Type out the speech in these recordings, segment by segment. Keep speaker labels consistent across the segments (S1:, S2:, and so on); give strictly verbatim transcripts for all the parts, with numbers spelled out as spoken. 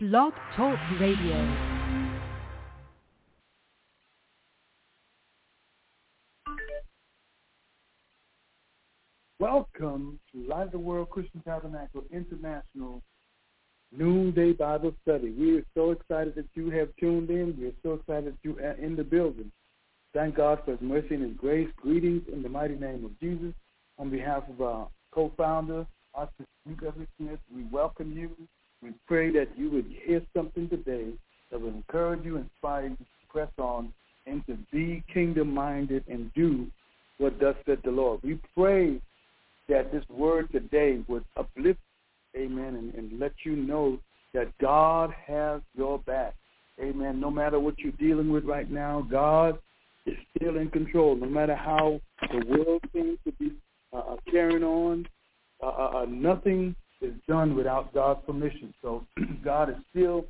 S1: Blog Talk Radio.
S2: Welcome to Light of the World Christian Tabernacle International Noonday Bible Study. We are so excited that you have tuned in. We are so excited that you are in the building. Thank God for His mercy and His grace. Greetings in the mighty name of Jesus. On behalf of our co-founder, Arthur Smith, we welcome you. We pray that you would hear something today that will encourage you, inspire you to press on and to be kingdom-minded and do what thus said the Lord. We pray that this word today would uplift, amen, and, and let you know that God has your back. Amen. No matter what you're dealing with right now, God is still in control. No matter how the world seems to be uh, carrying on, uh, uh, nothing is done without God's permission. So God is still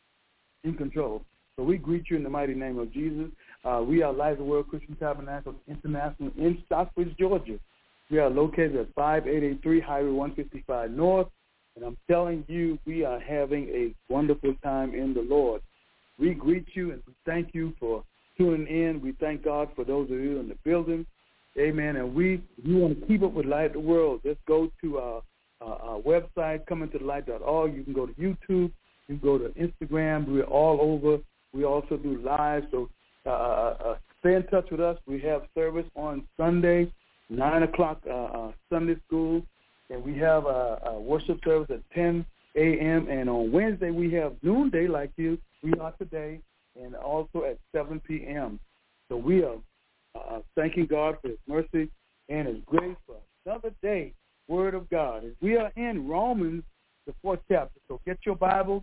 S2: in control. So we greet you in the mighty name of Jesus. Uh, we are Light of the World Christian Tabernacle International in Stockbridge, Georgia. We are located at five eight eight three Highway one fifty-five North, and I'm telling you, we are having a wonderful time in the Lord. We greet you and we thank you for tuning in. We thank God for those of you in the building. Amen. And we, if you want to keep up with Light of the World, just go to our, our, our website, coming to the light dot org. You can go to YouTube. You can go to Instagram. We're all over. We also do live, so uh, uh, stay in touch with us. We have service on Sunday, nine o'clock uh, uh, Sunday school, and we have a, a worship service at ten a.m. And on Wednesday we have noonday like you, we are today, and also at seven p.m. So we are uh, thanking God for His mercy and His grace for another day, Word of God. And we are in Romans, the fourth chapter. So get your Bible,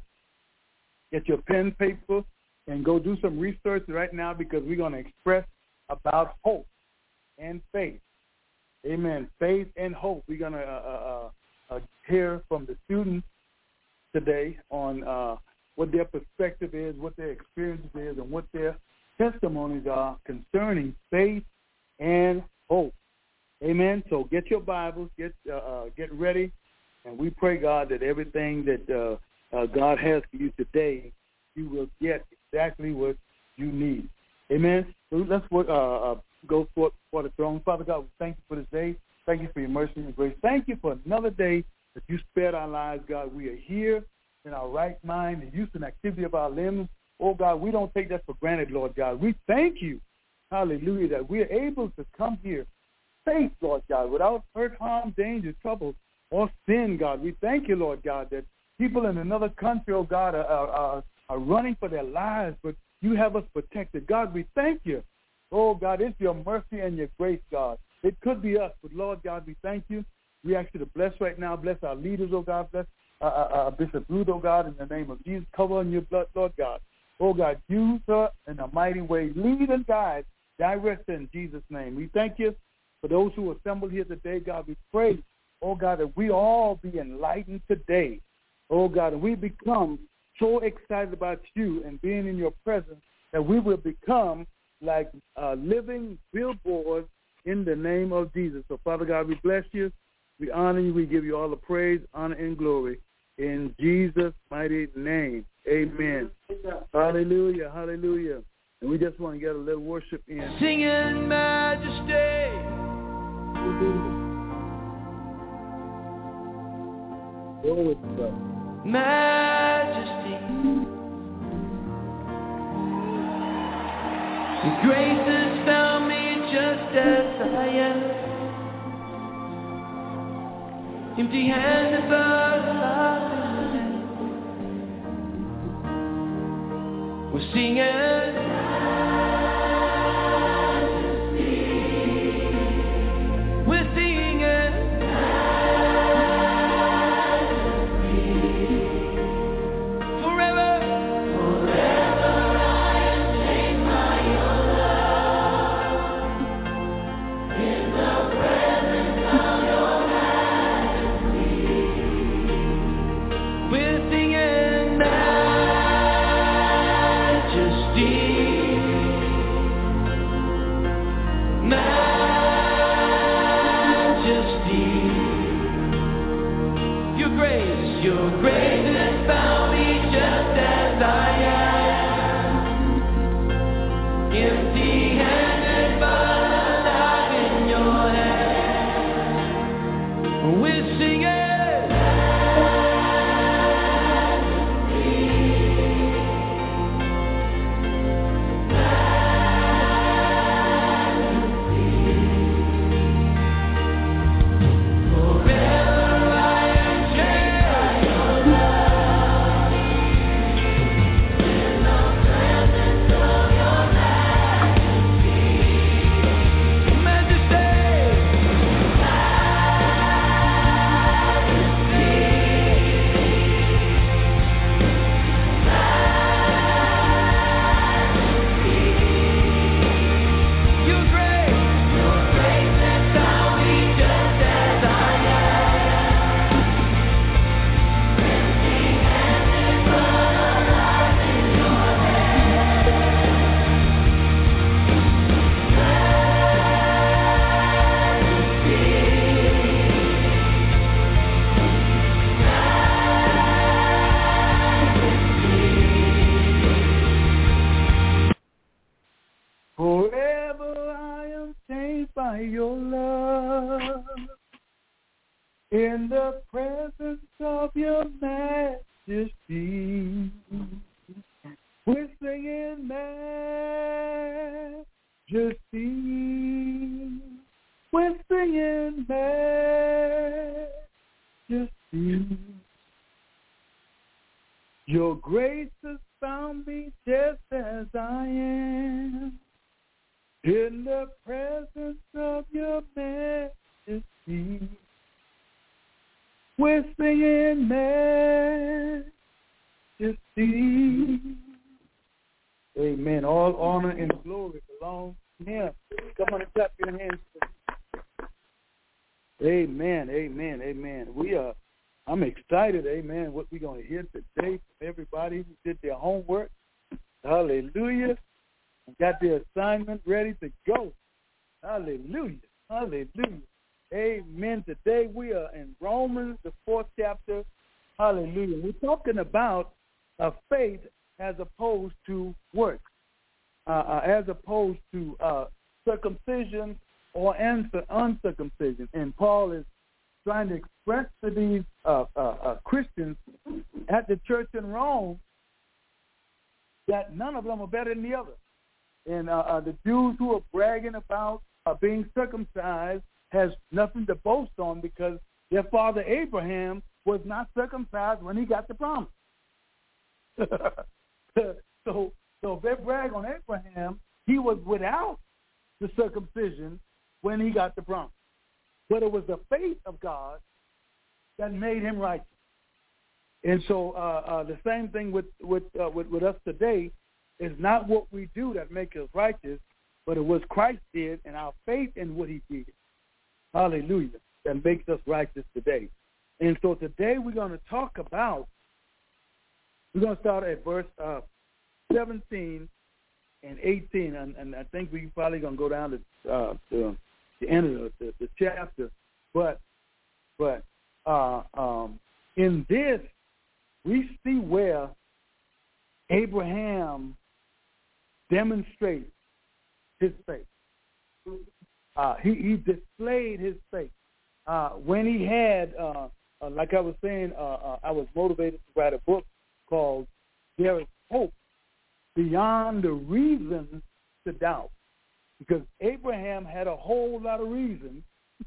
S2: get your pen, paper, and go do some research right now because we're going to express about hope and faith. Amen. Faith and hope. We're going to uh, uh, uh, hear from the students today on uh, what their perspective is, what their experience is, and what their testimonies are concerning faith and hope. Amen. So get your Bibles, get uh, uh, get ready, and we pray, God, that everything that uh, uh, God has for you today, you will get exactly what you need. Amen. So let's uh, uh, go for, for the throne. Father God, we thank you for this day. Thank you for your mercy and grace. Thank you for another day that you spared our lives, God. We are here in our right mind, the use and activity of our limbs. Oh, God, we don't take that for granted, Lord God. We thank you, hallelujah, that we are able to come here safe, Lord God, without hurt, harm, danger, trouble, or sin, God. We thank you, Lord God, that people in another country, oh, God, are, are, are running for their lives, but you have us protected. God, we thank you. Oh, God, it's your mercy and your grace, God. It could be us, but, Lord God, we thank you. We ask you to bless right now. Bless our leaders, oh, God. Bless uh, uh, Bishop Ruth, oh, God, in the name of Jesus. Cover in your blood, Lord God. Oh, God, use her in a mighty way. Lead and guide. Direct in Jesus' name. We thank you for those who assembled here today, God. We pray, oh, God, that we all be enlightened today. Oh, God, and we become so excited about you and being in your presence that we will become like uh, living billboards in the name of Jesus. So, Father God, we bless you. We honor you. We give you all the praise, honor, and glory in Jesus' mighty name. Amen. Hallelujah, hallelujah. And we just want to get a little worship in.
S3: Singing majesty.
S2: Glory to God.
S3: Majesty. And grace has found me just as I am. Empty handed but alive in the we're singing We're singing We're singing majesty.
S2: in the presence of your majesty. We're singing majesty. We're singing majesty. Your grace has found me just as I am, in the presence of your majesty. We're singing majesty. Amen. All honor and glory belongs to him. Come on and clap your hands. Amen. Amen. Amen. We are. I'm excited. Amen. What we're going to hear today from everybody who did their homework. Hallelujah. Got their assignment ready to go. Hallelujah. Hallelujah. Amen. Today we are in Romans, the fourth chapter. Hallelujah. We're talking about uh, faith as opposed to works, uh, uh, as opposed to uh, circumcision or uncircumcision. And Paul is trying to express to these uh, uh, uh, Christians at the church in Rome that none of them are better than the other. And uh, uh, the Jews who are bragging about uh, being circumcised has nothing to boast on because their father Abraham was not circumcised when he got the promise. so, so if they brag on Abraham, he was without the circumcision when he got the promise. But it was the faith of God that made him righteous. And so uh, uh, the same thing with with, uh, with with us today is not what we do that makes us righteous, but it was Christ did and our faith in what he did. Hallelujah. That makes us righteous today. And so today we're going to talk about, we're going to start at verse uh, seventeen and eighteen, and, and I think we're probably going to go down to, uh, to the end of the, the, the chapter. But but uh, um, in this, we see where Abraham demonstrates his faith. Uh, he, he displayed his faith. Uh, when he had, uh, uh, like I was saying, uh, uh, I was motivated to write a book called There is Hope Beyond the Reason to Doubt. Because Abraham had a whole lot of reasons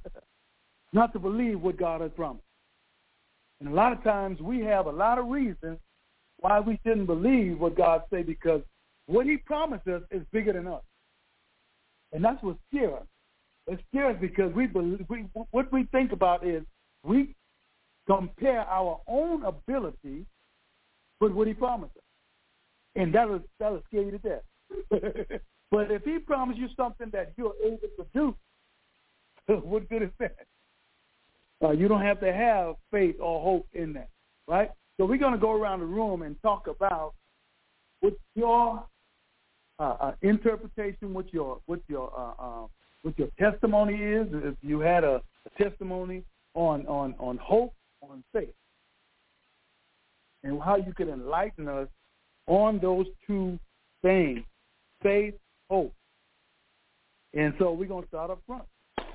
S2: not to believe what God had promised. And a lot of times we have a lot of reasons why we shouldn't believe what God said, because what he promised us is bigger than us. And that's what scares us. It scares us because we believe, we, what we think about is we compare our own ability with what he promised us. And that'll, that'll scare you to death. But if he promised you something that you're able to do, what good is that? Uh, you don't have to have faith or hope in that, right? So we're going to go around the room and talk about what your uh, uh, interpretation, what your what your uh, uh, what your testimony is. If you had a, a testimony on on on hope, on faith, and how you could enlighten us on those two things, faith, hope. And so we're going to start up front.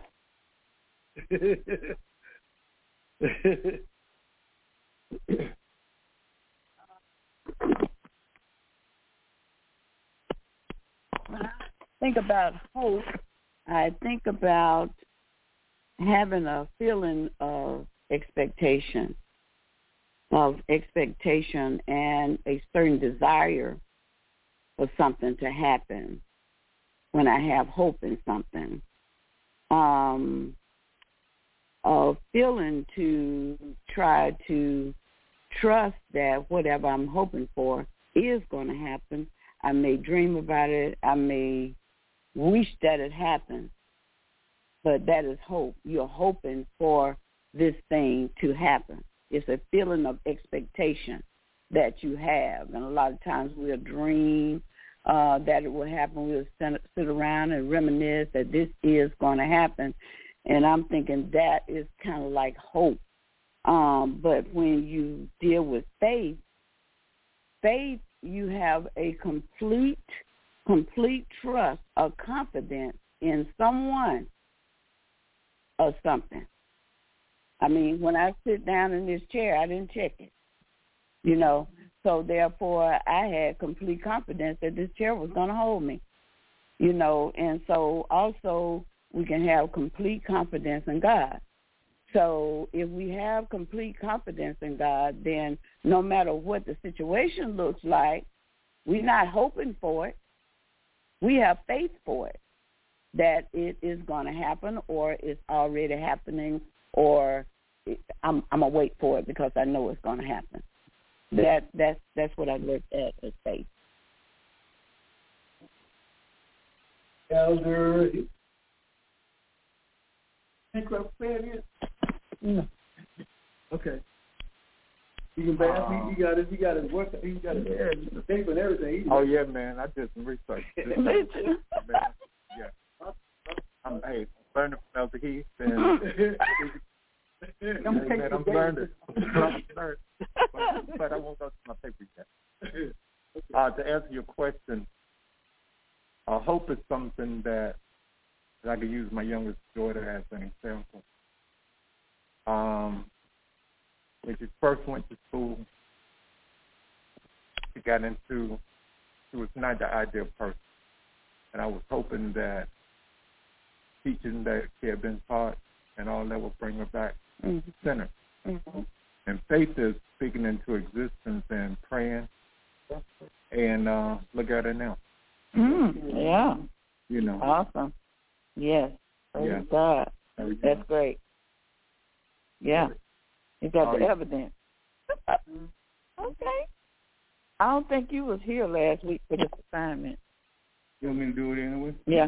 S4: When I think about hope, I think about having a feeling of expectation, of expectation and a certain desire for something to happen when I have hope in something. Um, a feeling to try to trust that whatever I'm hoping for is going to happen. I may dream about it. I may wish that it happens, but that is hope. You're hoping for this thing to happen. It's a feeling of expectation that you have, and a lot of times we'll dream uh, that it will happen. We'll sit, sit around and reminisce that this is going to happen, and I'm thinking that is kind of like hope. Um, but when you deal with faith, faith, you have a complete, complete trust, a confidence in someone or something. I mean, when I sit down in this chair, I didn't check it, you know. So, therefore, I had complete confidence that this chair was going to hold me, you know. And so, also, we can have complete confidence in God. So if we have complete confidence in God, then no matter what the situation looks like, we're not hoping for it. We have faith for it, that it is going to happen or it's already happening, or it, I'm, I'm going to wait for it because I know it's going to happen. That that's that's what I look at as faith.
S2: Elder, think what I'm saying is? No. Okay. You can pass. Um, he, he got his. He got his work. He got his yeah. paper and everything.
S5: Oh yeah, man. I did some research.
S4: Me too.
S5: Yeah. I'm hey, learning from Elder Heath, and
S2: I'm,
S5: hey, man, I'm learning. I'm learning. But, but I won't go to my paper yet. Uh, to answer your question, uh, hope is something that, that I could use my youngest daughter as an example. Um, when she first went to school, she got into, she was not the ideal person. And I was hoping that teaching that she had been taught and all that would bring her back mm-hmm. to center. Mm-hmm. And faith is speaking into existence and praying. And uh, look at her now.
S4: Mm, yeah.
S5: You know.
S4: Awesome. Yes. Praise
S5: yeah.
S4: God. That's great. Yeah. You got the evidence. Okay. I don't think you was here last week for this assignment.
S5: You want me to do it anyway?
S4: Yeah.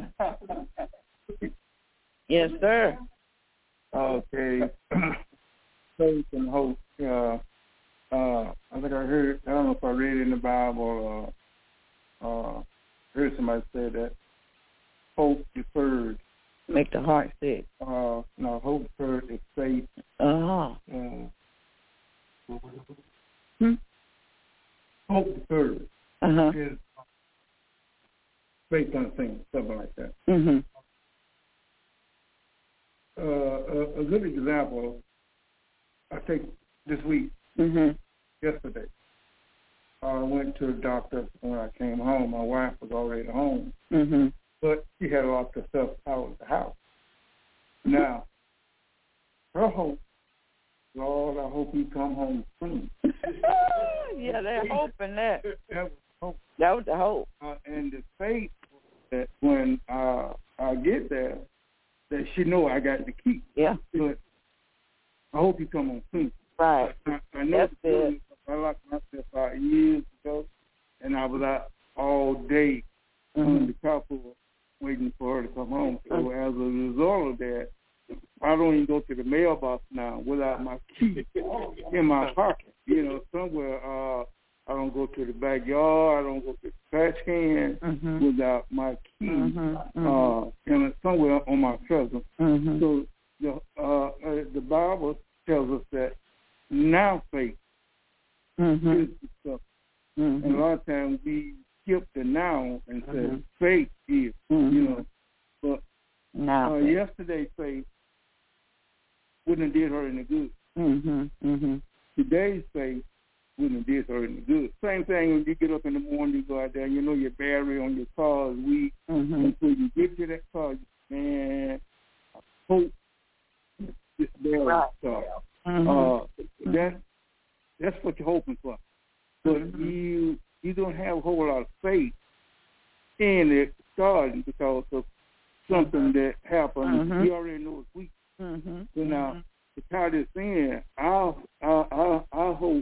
S4: Yes, sir.
S5: Okay. Faith and hope. Uh, uh, I think I heard, I don't know if I read it in the Bible or uh, heard somebody say that hope deferred.
S4: Make the heart sick.
S5: Uh, no, hope deferred is faith.
S4: Oh.
S5: Uh,
S4: hmm?
S5: Hope deferred
S4: uh-huh.
S5: is faith unseen, something like that.
S4: Mm-hmm.
S5: Uh, a, a good example, I think this week,
S4: mm-hmm.
S5: yesterday, I went to the doctor when I came home. My wife was already home,
S4: mm-hmm.
S5: but she had lots of stuff out of the house. Now, her hope, Lord, I hope you come home soon.
S4: Yeah, they're hoping that.
S5: That was hope.
S4: That was the hope.
S5: Uh, and the faith that when uh, I get there, that she know I got the key.
S4: Yeah.
S5: But I hope you come home soon.
S4: Right.
S5: I, I know
S4: That's good.
S5: I locked myself out years ago, and I was out all day mm-hmm. on the carpool waiting for her to come home. So mm-hmm. as a result of that, I don't even go to the mailbox now without my key in my pocket. You know, somewhere uh, I don't go to the backyard. I don't go to the trash can mm-hmm. without my key. Mm-hmm. Uh, and it's somewhere on my present.
S4: Mm-hmm.
S5: So the uh, uh, the Bible tells us that now faith
S4: mm-hmm.
S5: is the stuff. Mm-hmm. And a lot of times we skip the now and say mm-hmm. faith is, mm-hmm. you know. But
S4: now
S5: uh, yesterday faith wouldn't have did her any good.
S4: Mm-hmm. Mm-hmm.
S5: Today's faith wouldn't have did her any good. Same thing when you get up in the morning, you go out there, you know your battery on your car is weak.
S4: Mm-hmm.
S5: Until you get to that car, man, I hope this battery
S4: right.
S5: starts.
S4: Mm-hmm.
S5: Uh, that, that's what you're hoping for. But
S4: mm-hmm.
S5: you you don't have a whole lot of faith in it starting because of something that happened.
S4: Mm-hmm.
S5: You already know it's weak.
S4: Mm-hmm.
S5: So now, to tie this in, our, our, our, our hope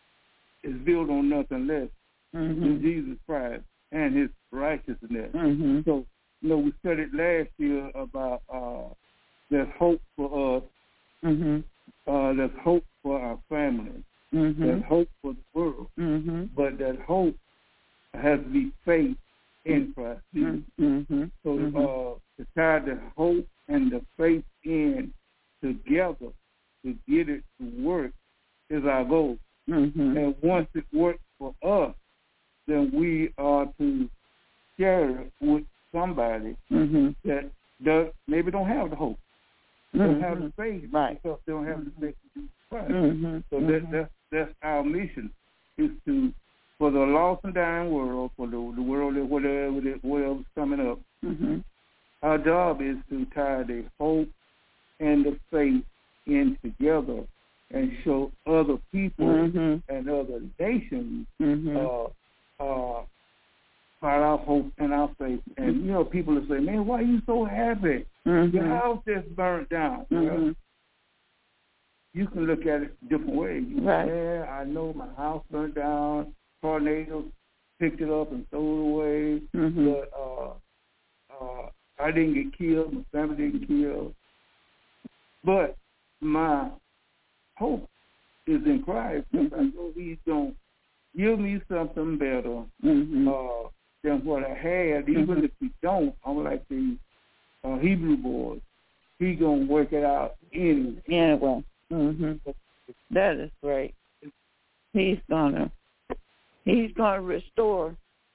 S5: is built on nothing less
S4: mm-hmm.
S5: than Jesus Christ and his righteousness.
S4: Mm-hmm.
S5: So, you know, we studied last year about uh, there's hope for us,
S4: mm-hmm.
S5: uh, there's hope for our families,
S4: mm-hmm.
S5: there's hope for the world,
S4: mm-hmm.
S5: but that hope has to be faith in Christ Jesus.
S4: Mm-hmm.
S5: So
S4: mm-hmm.
S5: uh, to tie the hope and the faith in together to get it to work is our goal.
S4: Mm-hmm.
S5: And once it works for us, then we are to share it with somebody
S4: mm-hmm.
S5: that does maybe don't have the hope. don't have the faith
S4: right.
S5: because they don't have the faith to do Christ.
S4: Mm-hmm.
S5: So
S4: mm-hmm.
S5: that, that's, that's our mission, is to, for the lost and dying world, for the, the world that whatever, whatever's coming up,
S4: mm-hmm.
S5: our job is to tie the hope and the faith in together and show other people
S4: mm-hmm.
S5: and other nations
S4: mm-hmm.
S5: uh, uh, about our hope and our faith. And, mm-hmm. you know, people will say, man, why are you so happy?
S4: Mm-hmm.
S5: Your house just burnt down.
S4: Mm-hmm.
S5: Well, you can look at it different ways. You
S4: right.
S5: say, yeah, I know my house burnt down, tornadoes picked it up and threw it away,
S4: mm-hmm.
S5: but uh, uh, I didn't get killed, my family didn't get killed. But my hope is in Christ, because mm-hmm. I know He's going to give me something better
S4: mm-hmm.
S5: uh, than what I had. Even mm-hmm. if He don't, I'm like the uh, Hebrew boys. He's going to work it out anyway.
S4: Anyway. Mm-hmm. That is great. He's going to He's going to restore.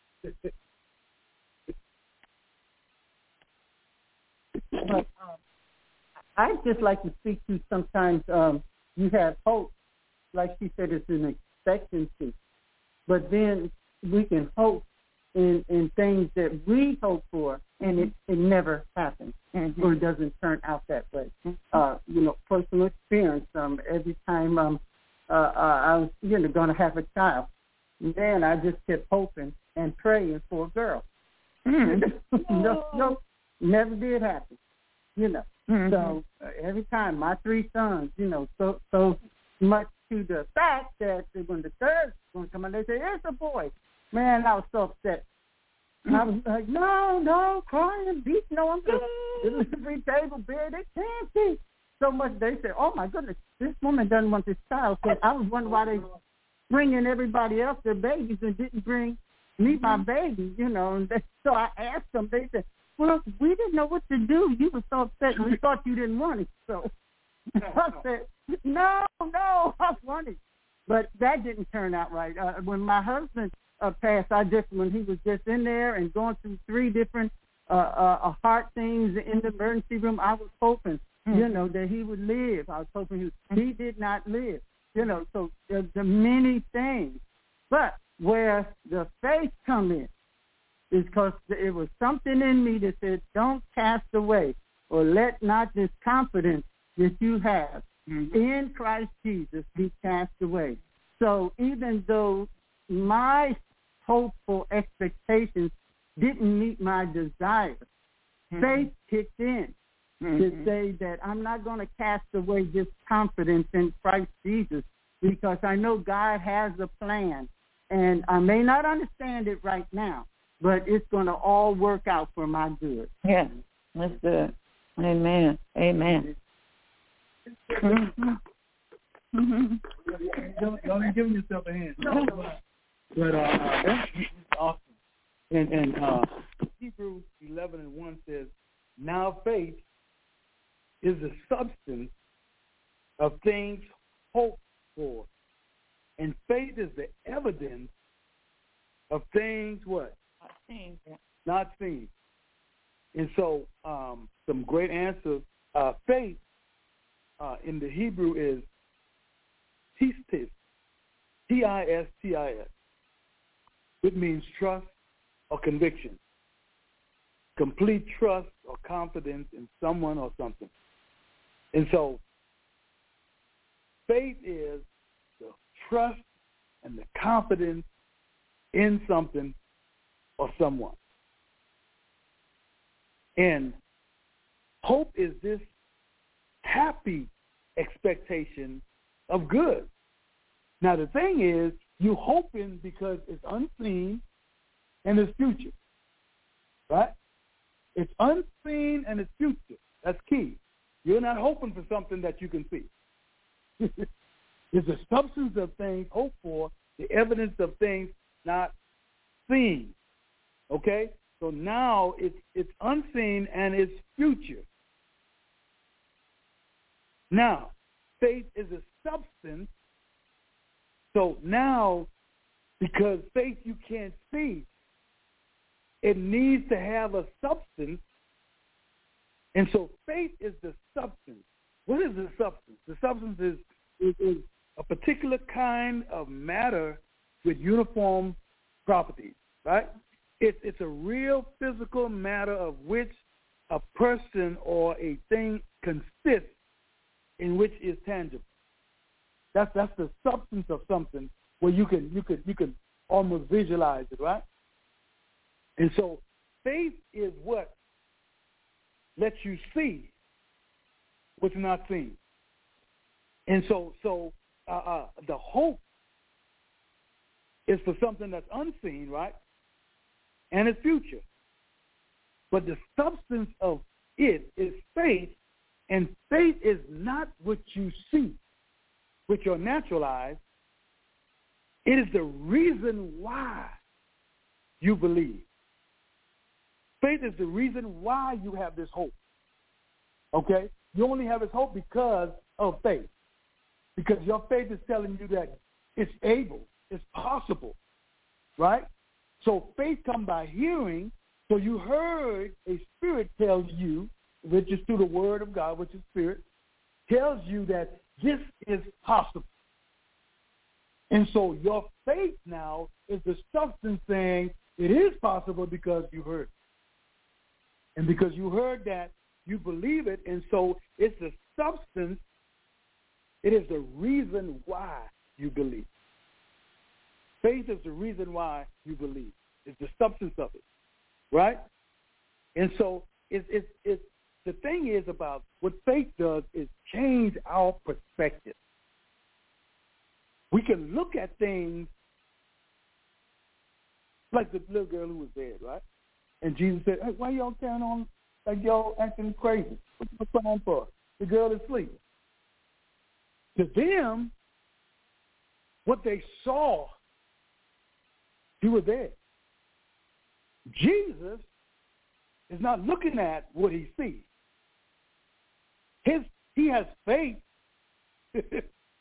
S6: But, um, I'd just like to speak to sometimes um, you have hope, like she said, it's an expectancy. But then we can hope in, in things that we hope for, and it, it never happens, mm-hmm. or it doesn't turn out that way. Mm-hmm. Uh, you know, personal experience, um, every time um, uh, uh, I was, you know, going to have a child, man, I just kept hoping and praying for a girl. Mm-hmm. no, no, never did happen, you know. Mm-hmm. So uh, every time my three sons, you know, so so much to the fact that when the third one come out, they say, it's a boy. Man, I was so upset. Mm-hmm. I was like, no, no, crying, beating on the delivery table, bed. They can't see. So much they said, oh, my goodness, this woman doesn't want this child. So I was wondering why they bringing everybody else their babies and didn't bring me my baby, you know. And they, so I asked them, they said, well, we didn't know what to do. You were so upset. We thought you didn't want it. So I said, no, no, I want it. But that didn't turn out right. Uh, when my husband uh, passed, I just, when he was just in there and going through three different uh, uh, heart things in the emergency room, I was hoping, mm-hmm. you know, that he would live. I was hoping he, was, he did not live. You know, so there's the many things. But where the faith come in, is because it was something in me that said, don't cast away or let not this confidence that you have mm-hmm. in Christ Jesus be cast away. So even though my hopeful expectations didn't meet my desires, mm-hmm. faith kicked in mm-hmm. to say that I'm not going to cast away this confidence in Christ Jesus, because I know God has a plan, and I may not understand it right now, but it's going to all work out for my good.
S4: Yeah, that's good. Amen. Amen. Mm-hmm. Mm-hmm.
S2: Don't, don't give yourself a hand. No. But uh, that's awesome. And, and uh, Hebrews eleven and one says, now faith is the substance of things hoped for, and faith is the evidence of things what?
S4: Not seen.
S2: Not seen. And so um, some great answers. Uh, faith uh, in the Hebrew is tistis, T I S T I S. It means trust or conviction, complete trust or confidence in someone or something. And so faith is the trust and the confidence in something or someone. And hope is this happy expectation of good. Now, the thing is, you're hoping because it's unseen and it's future, right? It's unseen and it's future. That's key. You're not hoping for something that you can see. It's the substance of things hoped for, the evidence of things not seen. Okay? So now it's it's unseen and it's future. Now, faith is a substance. So now, because faith you can't see, it needs to have a substance And so faith is the substance. What is the substance? The substance is, is, is a particular kind of matter with uniform properties, right? It, it's a real physical matter of which a person or a thing consists in which is tangible. That's that's the substance of something where you can you can you can almost visualize it, right? And so faith is what lets you see what's not seen. And so so uh, uh, the hope is for something that's unseen, right? And its future. But the substance of it is faith, and faith is not what you see with your natural eyes. It is the reason why you believe. Faith is the reason why you have this hope. Okay? You only have this hope because of faith. Because your faith is telling you that it's able, it's possible, right? So faith comes by hearing. So you heard a spirit tell you, which is through the word of God, which is spirit, tells you that this is possible. And so your faith now is the substance saying it is possible because you heard. And because you heard that, you believe it, and so it's the substance, it is the reason why you believe. Faith is the reason why you believe. It's the substance of it, right? And so it's, it's, it's, the thing is about what faith does is change our perspective. We can look at things like the little girl who was dead, right? And Jesus said, hey, why y'all carrying on like y'all acting crazy? What's going on for? The girl is sleeping. To them, what they saw, he was dead. Jesus is not looking at what he sees. His, he has faith, and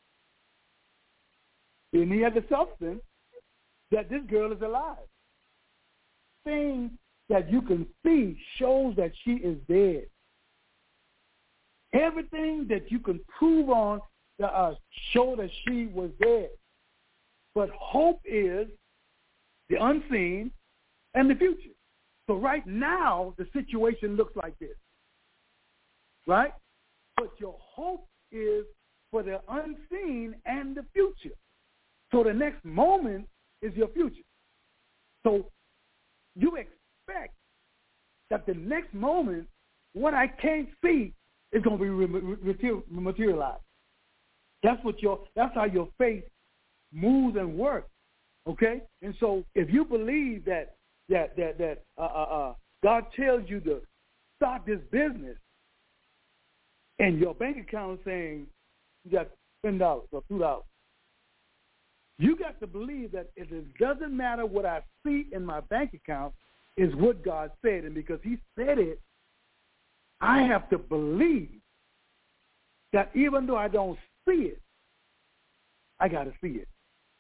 S2: he has the substance that this girl is alive. Thing that you can see shows that she is dead. Everything that you can prove on uh, show that she was dead. But hope is the unseen and the future. So right now, the situation looks like this, right? But your hope is for the unseen and the future. So the next moment is your future. So you expect that the next moment, what I can't see is going to be materialized. That's what your. That's how your faith moves and works. Okay, and so if you believe that that that that uh, uh, uh, God tells you to start this business, and your bank account is saying you got ten dollars or two dollars, you got to believe that it doesn't matter what I see in my bank account is what God said, and because He said it, I have to believe that even though I don't see it, I got to see it.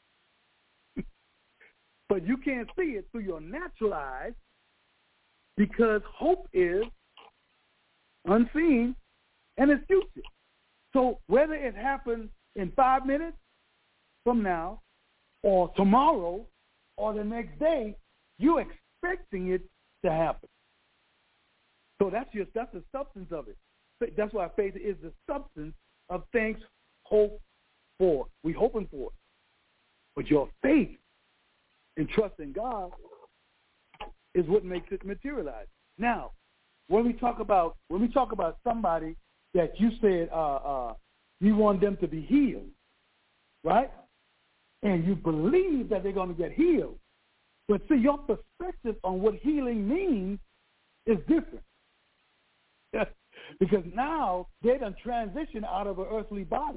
S2: But you can't see it through your natural eyes because hope is unseen and it's future. So whether it happens in five minutes from now or tomorrow or the next day, you're expecting it to happen. So that's your, that's the substance of it. That's why faith is the substance of things hoped for. We're hoping for it. But your faith and trust in God is what makes it materialize. Now, when we talk about when we talk about somebody that you said uh, uh, you want them to be healed, right? And you believe that they're going to get healed, but see, your perspective on what healing means is different. Because now they done transition out of an earthly body,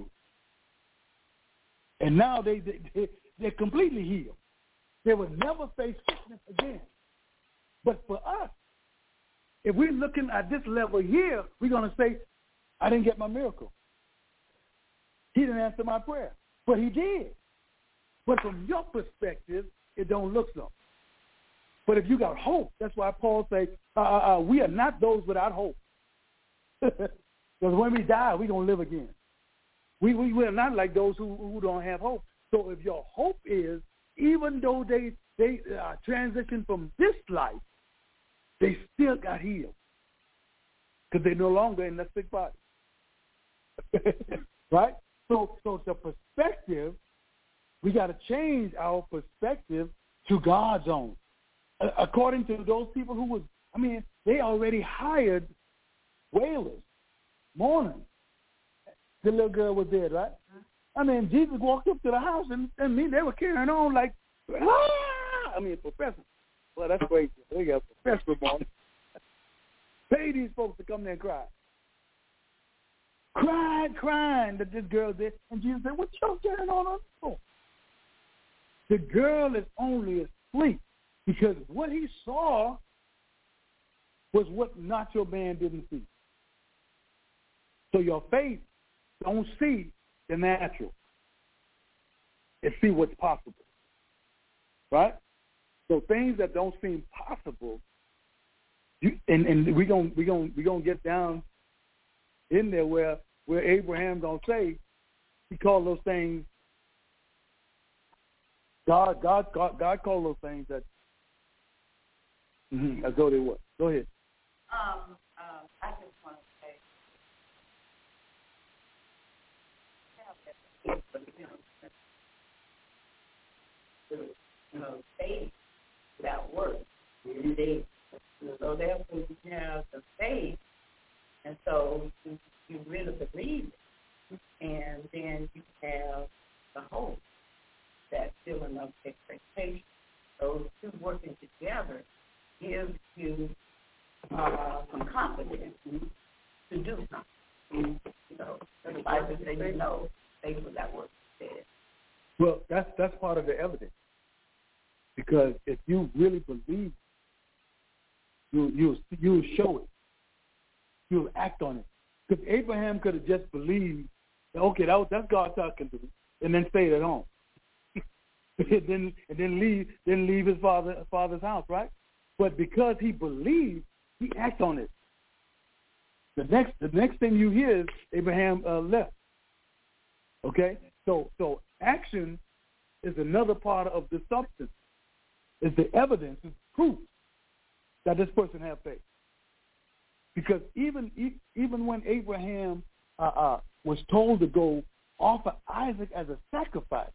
S2: and now they, they, they they're completely healed. They would never face sickness again. But for us, if we're looking at this level here, we're going to say, I didn't get my miracle. He didn't answer my prayer. But he did. But from your perspective, it don't look so. But if you got hope, that's why Paul says, uh, uh, we are not those without hope. Because when we die, we're going to live again. We, we, we're not like those who, who don't have hope. So if your hope is, even though they, they uh, transition from this life, they still got healed. Because they're no longer in that sick body. Right? So, so the perspective, we got to change our perspective to God's own. Uh, according to those people who was, I mean, they already hired wailers, mourners. The little girl was dead, right? I mean, Jesus walked up to the house, and, and me, they were carrying on like, ah! I mean, professor. Well, that's crazy. They got professor mourning. Pay these folks to come there and cry. Cried, crying that this girl did. And Jesus said, what y'all carrying on for? The girl is only asleep because what he saw was what natural man didn't see. So your faith don't see the natural. It see what's possible. Right? So things that don't seem possible, you, and, and we're going we gonna, we gonna get down in there where, where Abraham going to say, he called those things, God, God, God, God called those things that, mm-hmm, as though they were. Go ahead.
S4: Um, um, I just want to say, you know, faith without work is dead. So therefore you have the faith, and so you, you really believe it, and then you have the hope, that feeling of expectation. Those two working together gives you uh, some confidence to do something. You know, the Bible says, you know, faith without work is dead.
S2: Well, that's that's part of the evidence. Because if you really believe, you you you'll show it. You'll act on it. Because Abraham could have just believed, okay, that was, that's God talking to me, and then stayed at home, and then and then leave then leave his father father's house, right? But because he believed, he acted on it. The next the next thing you hear is Abraham uh, left. Okay, so so action is another part of the substance. Is the evidence, is proof that this person had faith. Because even even when Abraham uh, uh, was told to go offer Isaac as a sacrifice,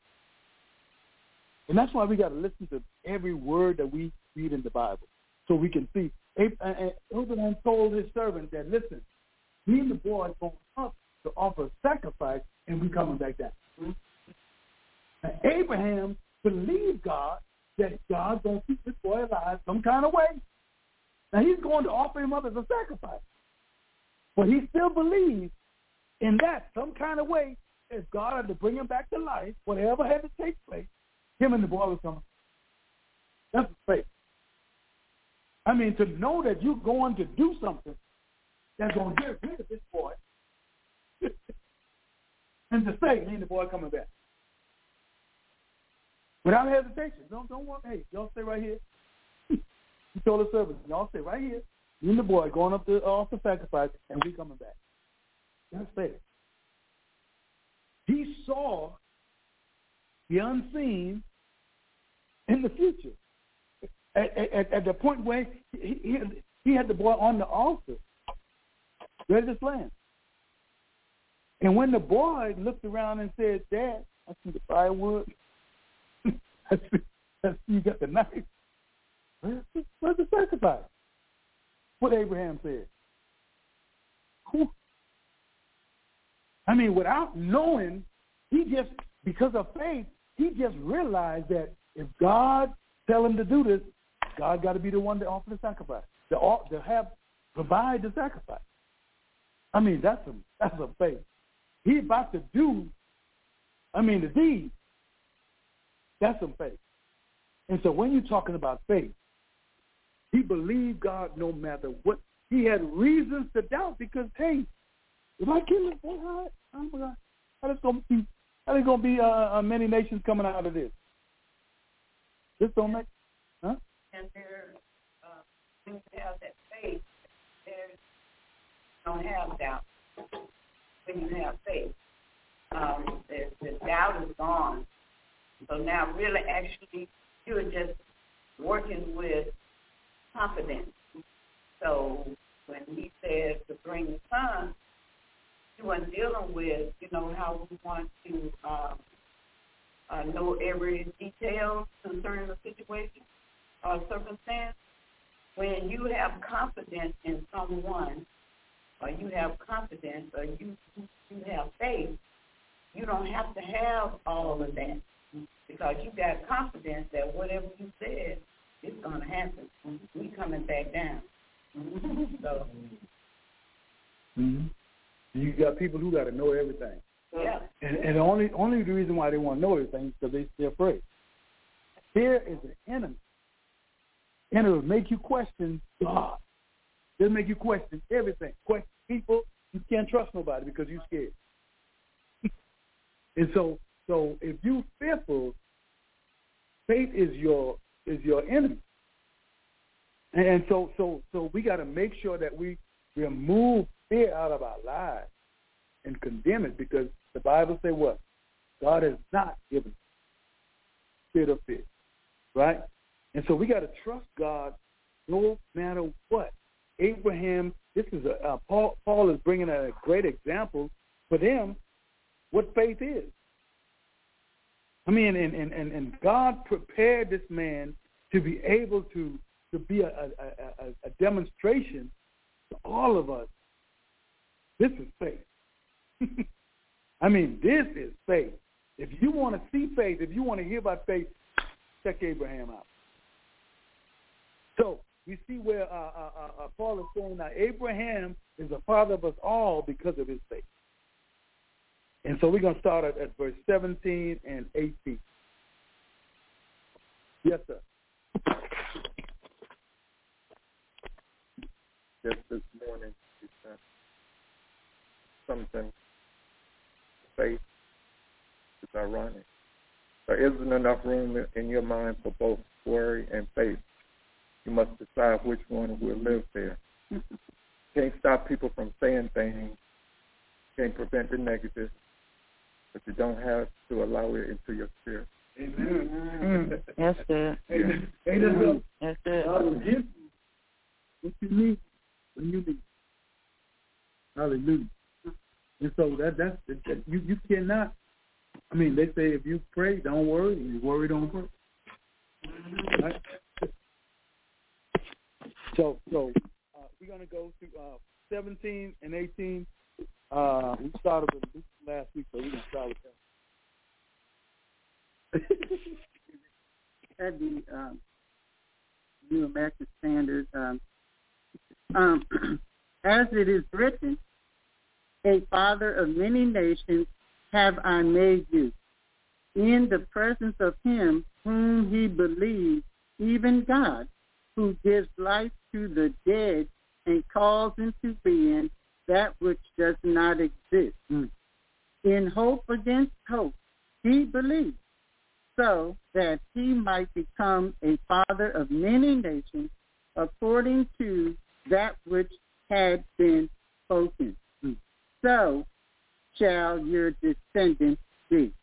S2: and that's why we got to listen to every word that we read in the Bible, so we can see. Abraham told his servant that, listen, me and the boy are going up to offer a sacrifice, and we coming back down. Mm-hmm. Now, Abraham believed God, that God's going to keep this boy alive some kind of way. Now, he's going to offer him up as a sacrifice. But he still believes in that some kind of way, if God had to bring him back to life, whatever had to take place, him and the boy would come. That's faith. I mean, to know that you're going to do something that's going to get rid of this boy, and to say, me and the boy coming back. Without hesitation. Don't don't worry. Hey, y'all stay right here. He told the servants, y'all stay right here. You and the boy going up to off the sacrifice, and we coming back. That's faith. He saw the unseen in the future. At, at, at the point where he, he, had, he had the boy on the altar, ready to slay him. And when the boy looked around and said, Dad, I see the firewood. I see, I see you got the knife. Where's the, where's the sacrifice? What Abraham said. Whew. I mean, without knowing, he just, because of faith, he just realized that if God tell him to do this, God got to be the one to offer the sacrifice, to, to have, provide the sacrifice. I mean, that's a, that's a faith. He about to do, I mean, the deed. That's some faith. And so when you're talking about faith, he believed God no matter what. He had reasons to doubt because, hey, if I kill him, boy, how, how, how is going to be, how is going to be uh, uh, many nations coming out of this? This don't make, huh?
S4: And there, uh, when you have that faith, there's don't have doubt when you have faith. Um, the, the doubt is gone. So now really actually you're just working with confidence. So when he said to bring the son, he wasn't dealing with, you know, how we want to uh, uh, know every detail concerning the situation or circumstance. When you have confidence in someone, or you have confidence, or you you have faith, you don't have to have all of that because you got confidence that whatever you said is going to happen. We coming back down. So.
S2: Mm-hmm. You got people who got to know everything.
S4: Yeah.
S2: And, and the only only the reason why they want to know everything is because they, they're afraid. Fear is an enemy. And it will make you question God. It'll make you question everything. Question people. You can't trust nobody because you're scared. And so, so if you fearful, faith is your is your enemy. And, and so, so, so we got to make sure that we remove fear out of our lives and condemn it, because the Bible says what? God has not given spirit of fear, right? And so we got to trust God no matter what. Abraham, this is a uh, Paul. Paul is bringing a great example for them what faith is. I mean, and and, and God prepared this man to be able to to be a, a, a, a demonstration to all of us. This is faith. I mean, this is faith. If you want to see faith, if you want to hear about faith, check Abraham out. So we see where uh, uh, uh, Paul is saying that Abraham is the father of us all because of his faith. And so we're going to start at, at verse seventeen and eighteen. Yes, sir.
S7: Just this morning, he said something. Faith is ironic. There isn't enough room in your mind for both worry and faith. You must decide which one will live there. Can't stop people from saying things. Can't prevent the negative. But you don't have to allow it into your spirit.
S2: Amen.
S4: Mm, that's good.
S2: Amen. Amen.
S4: That's good.
S2: God will give you what you need when you need it. Hallelujah. And so that that's that, you you cannot. I mean, they say if you pray, don't worry. If you worry, don't pray. Right? So so uh, we're gonna go to uh, seventeen and eighteen. Uh, we started with Luke last week, so we're gonna start with that.
S6: At the um, New American Standard, um, um, as it is written, a father of many nations have I made you, in the presence of him whom he believes, even God, who gives life to the dead and calls into being that which does not exist. Mm. In hope against hope, he believed, so that he might become a father of many nations, according to that which had been spoken. Mm. So shall your descendants be.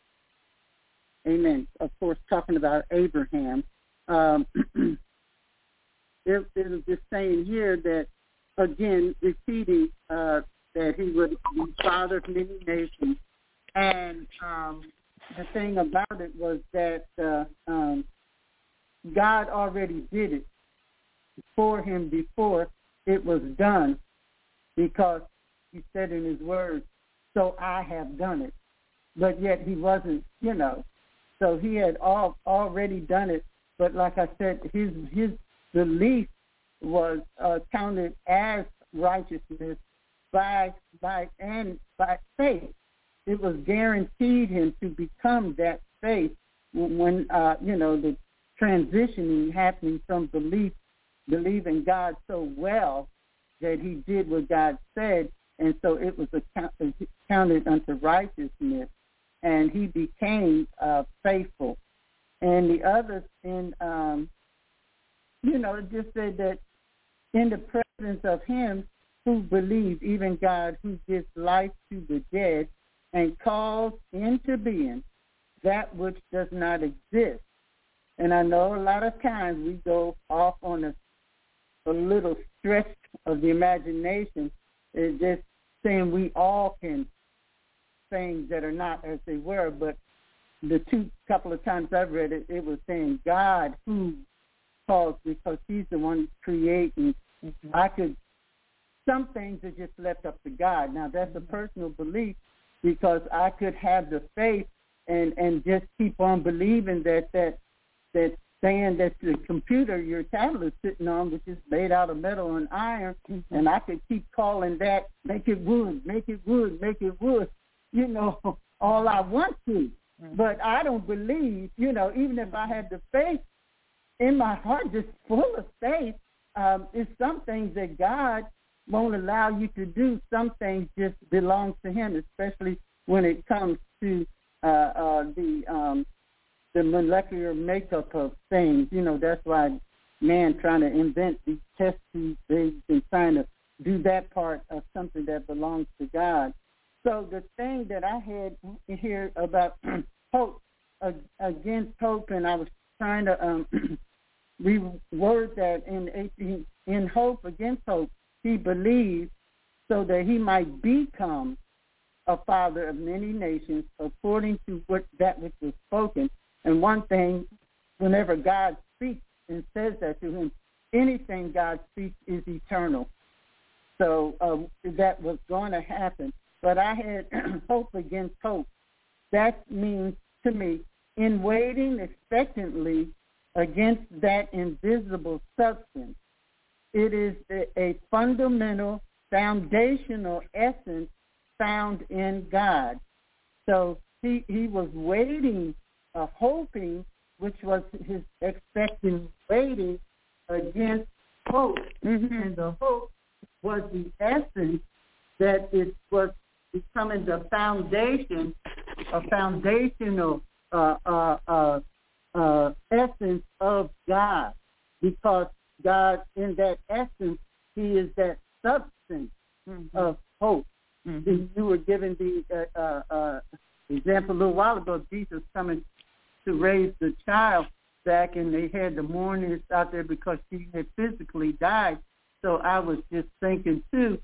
S6: Amen. Of course, talking about Abraham, um, it, it was just saying here that, again, repeating uh, that he would be father of many nations. And um, the thing about it was that uh, um, God already did it for him before it was done, because he said in his word, so I have done it. But yet he wasn't, you know. So he had all, already done it. But like I said, his his belief was uh, counted as righteousness by by and by faith. It was guaranteed him to become that faith when uh, you know the transitioning happening from belief, believing God so well that he did what God said, and so it was account, counted unto righteousness, and he became uh, faithful. And the others in um, you know, it just said that in the presence of him who believe, even God who gives life to the dead and calls into being that which does not exist. And I know a lot of times we go off on a, a little stretch of the imagination. It's just saying we all can things that are not as they were, but the two couple of times I've read it, it was saying God who calls, because he's the one creating. Mm-hmm. I could, some things are just left up to God. Now that's a personal belief, because I could have the faith and, and just keep on believing that that that saying that the computer your tablet is sitting on, which is made out of metal and iron, mm-hmm. and I could keep calling that, make it wood, make it wood, make it wood, you know, all I want to. Mm-hmm. But I don't believe, you know, even if I had the faith in my heart, just full of faith, um, it's some things that God won't allow you to do. Some things just belong to him, especially when it comes to uh, uh, the um, the molecular makeup of things. You know, that's why man trying to invent these test tube babies and trying to do that part of something that belongs to God. So the thing that I had here about hope, uh, against hope, and I was trying to um, reword that in, in hope against hope, he believed so that he might become a father of many nations according to what that which was spoken. And one thing, whenever God speaks and says that to him, anything God speaks is eternal. So uh, that was going to happen. But I had hope against hope. That means to me, in waiting expectantly against that invisible substance, it is a, a fundamental, foundational essence found in God. So he, he was waiting, uh, hoping, which was his expecting waiting against hope. Mm-hmm. And the hope was the essence that it was becoming the foundation, a foundational uh, uh, uh, uh, essence of God, because God, in that essence, he is that substance mm-hmm. of hope. Mm-hmm. You were given the uh, uh, uh, example a little while ago of Jesus coming to raise the child back, and they had the mourners out there because she had physically died. So I was just thinking, too,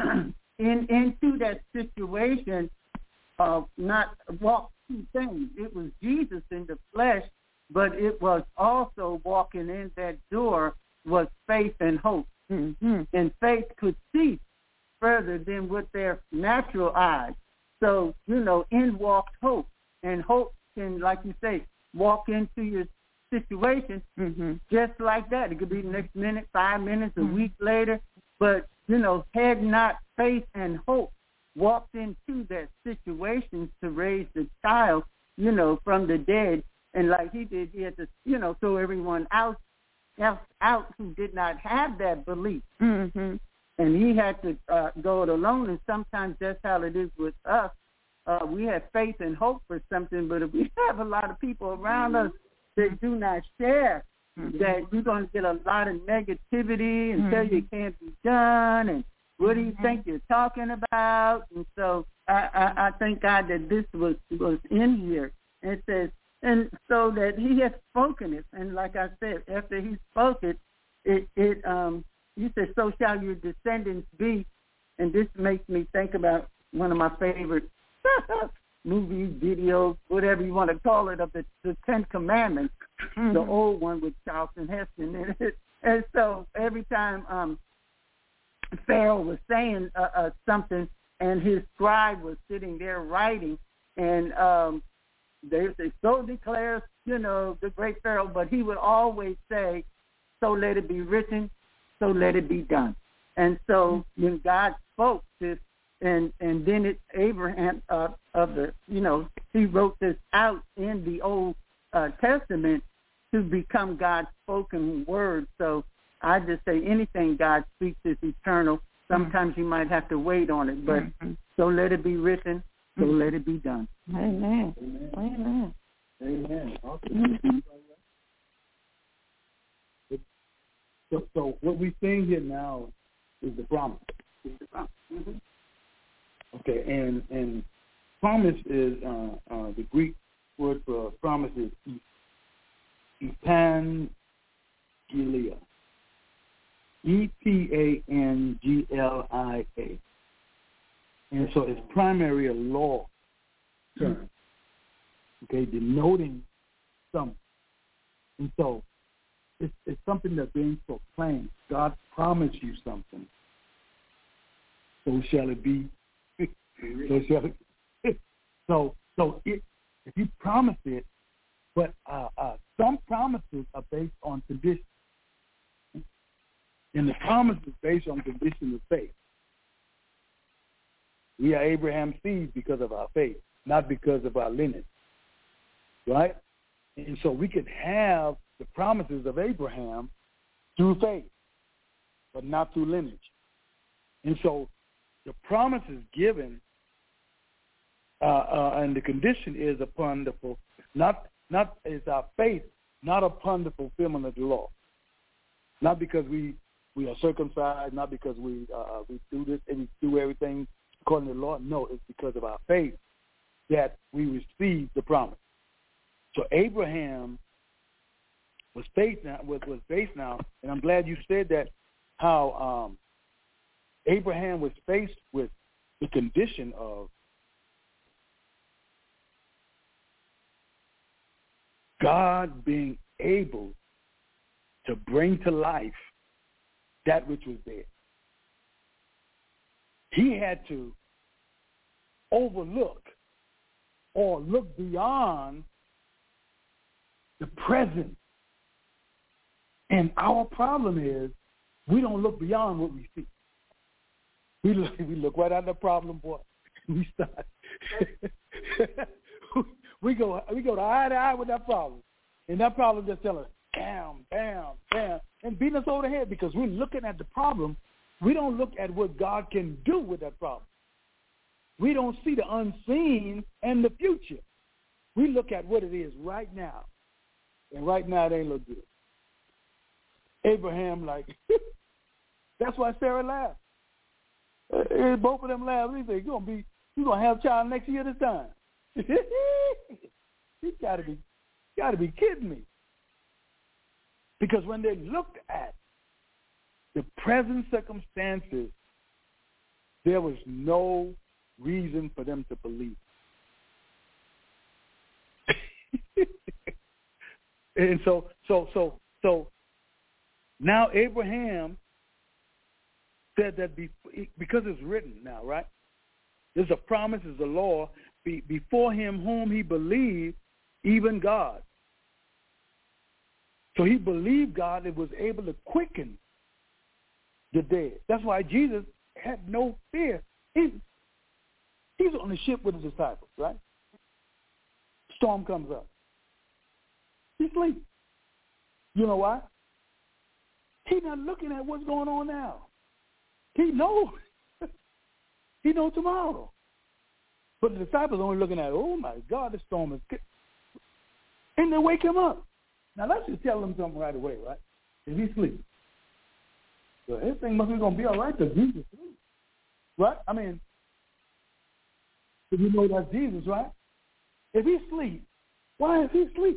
S6: in into that situation of not walk two things. It was Jesus in the flesh, but it was also walking in that door was faith and hope. Mm-hmm. And faith could see further than with their natural eyes. So, you know, in walked hope. And hope can, like you say, walk into your situation mm-hmm. just like that. It could be the next minute, five minutes, a mm-hmm. week later. But, you know, had not faith and hope walked into that situation to raise the child, you know, from the dead, and like he did, he had to, you know, throw everyone out, else out who did not have that belief. Mm-hmm. And he had to uh, go it alone, and sometimes that's how it is with us. Uh, we have faith and hope for something, but if we have a lot of people around us that do not share, mm-hmm. that you're going to get a lot of negativity and mm-hmm. tell you it can't be done, and what do you mm-hmm. think you're talking about? And so I, I, I thank God that this was, was in here. And it says, and so that he has spoken it. And like I said, after he spoke it, it, it um, you said, so shall your descendants be. And this makes me think about one of my favorite movies, videos, whatever you want to call it, of the, the Ten Commandments, mm-hmm. the old one with Charlton Heston in it. And so every time um, Pharaoh was saying uh, uh, something, and his scribe was sitting there writing, and um, they would say, so declares, you know, the great Pharaoh, but he would always say, so let it be written, so let it be done. And so when God spoke this, and and then it, Abraham uh, of the, you know, he wrote this out in the Old uh, Testament to become God's spoken word. So I just say anything God speaks is eternal. Sometimes mm-hmm. you might have to wait on it, but mm-hmm. so let it be written, so mm-hmm. let it be done.
S4: Amen.
S2: Amen.
S4: Amen.
S2: Amen. Awesome. Mm-hmm. So, so what we're seeing here now is the promise.
S4: Mm-hmm.
S2: Okay, and and promise is uh, uh, the Greek word for promise is epangelia. E P A N G L I A. And so it's primarily a law term, okay, denoting something. And so it's, it's something that's being proclaimed. God promised you something. So shall it be. so shall it. So, so it, if you promise it, but uh, uh, some promises are based on conditions. And the promise is based on condition of faith. We are Abraham's seed because of our faith, not because of our lineage. Right? And so we can have the promises of Abraham through faith, but not through lineage. And so the promise is given, uh, uh, and the condition is upon the, not, not is our faith, not upon the fulfillment of the law. Not because we We are circumcised, not because we uh, we do this and we do everything according to the law. No, it's because of our faith that we receive the promise. So Abraham was based now, was, was based now, and I'm glad you said that, how um, Abraham was faced with the condition of God being able to bring to life that which was dead. He had to overlook or look beyond the present. And our problem is we don't look beyond what we see. We look, we look right at the problem, boy. We start. we go we go to eye to eye with that problem. And that problem just tells us, bam, bam, bam, and beating us over the head because we're looking at the problem. We don't look at what God can do with that problem. We don't see the unseen and the future. We look at what it is right now. And right now it ain't look good. Abraham, like, that's why Sarah laughed. Uh, both of them laughed. He said, you're gonna be you're gonna have a child next year this time. You gotta be gotta be kidding me. Because when they looked at the present circumstances, there was no reason for them to believe. And so, so, so, so, now Abraham said that be, because it's written now, right? There's a promise, there's a law, be, before him whom he believed, even God. So he believed God and was able to quicken the dead. That's why Jesus had no fear. He's, he's on the ship with his disciples, right? Storm comes up. He sleeps. You know why? He's not looking at what's going on now. He knows. He knows tomorrow. But the disciples are only looking at, oh, my God, the storm is good. And they wake him up. Now, let's just tell him something right away, right? If he sleeps. So everything must be going to be all right because Jesus sleeps. Right? I mean, if you know that's Jesus, right? If he sleeps, why is he sleep?